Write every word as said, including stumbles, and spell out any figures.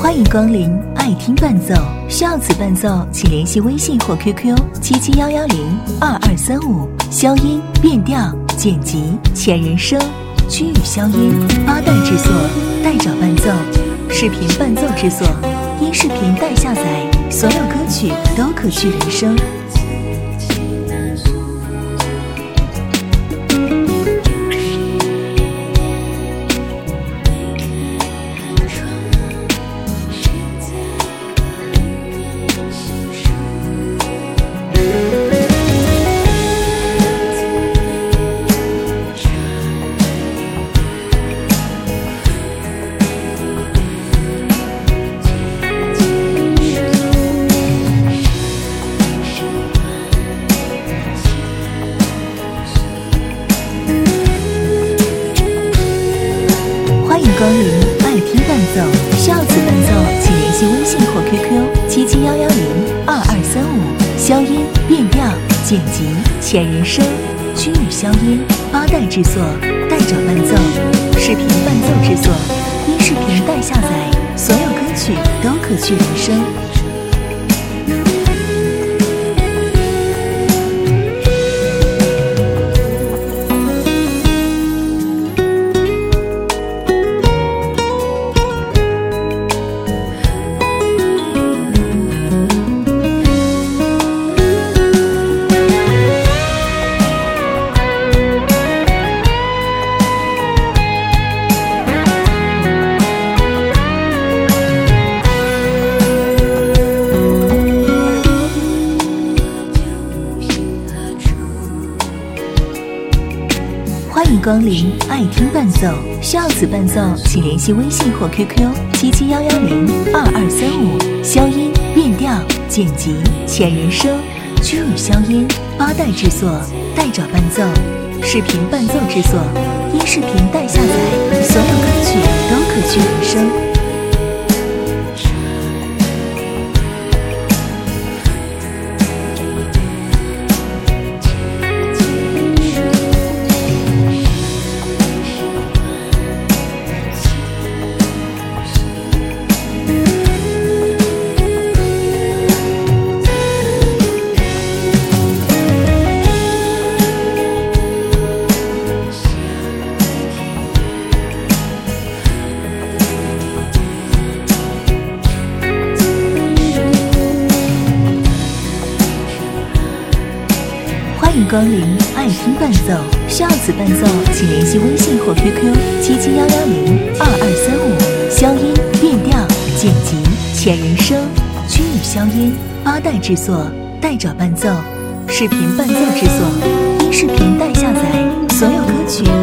欢迎光临爱听伴奏，需要此伴奏请联系微信或 Q Q 七七幺幺零二二三五，消音、变调、剪辑、前人声、区域消音，八代制作，代找伴奏，视频伴奏制作，音视频代下载，所有歌曲都可去人声。光临爱听伴奏，需要此伴奏请联系微信或 Q Q 七七幺幺零二二三五，消音、变调、剪辑、前人声、区域消音，八代制作，代找伴奏，视频伴奏制作，音视频代下载，所有歌曲都可去人声。欢迎光临爱听伴奏，需要此伴奏请联系微信或 Q Q 七七幺幺零二二三五，消音、变调、剪辑、前人声、区域消音，八代制作，代找伴奏，视频伴奏制作，音视频代下载，所有歌曲都可去人声。欢迎光临爱听伴奏，需要此伴奏请联系微信或 Q Q 七七幺幺零二二三五，消音、变调、剪辑、前人声、区域消音，八代制作，代找伴奏，视频伴奏制作，音视频代下载，所有歌曲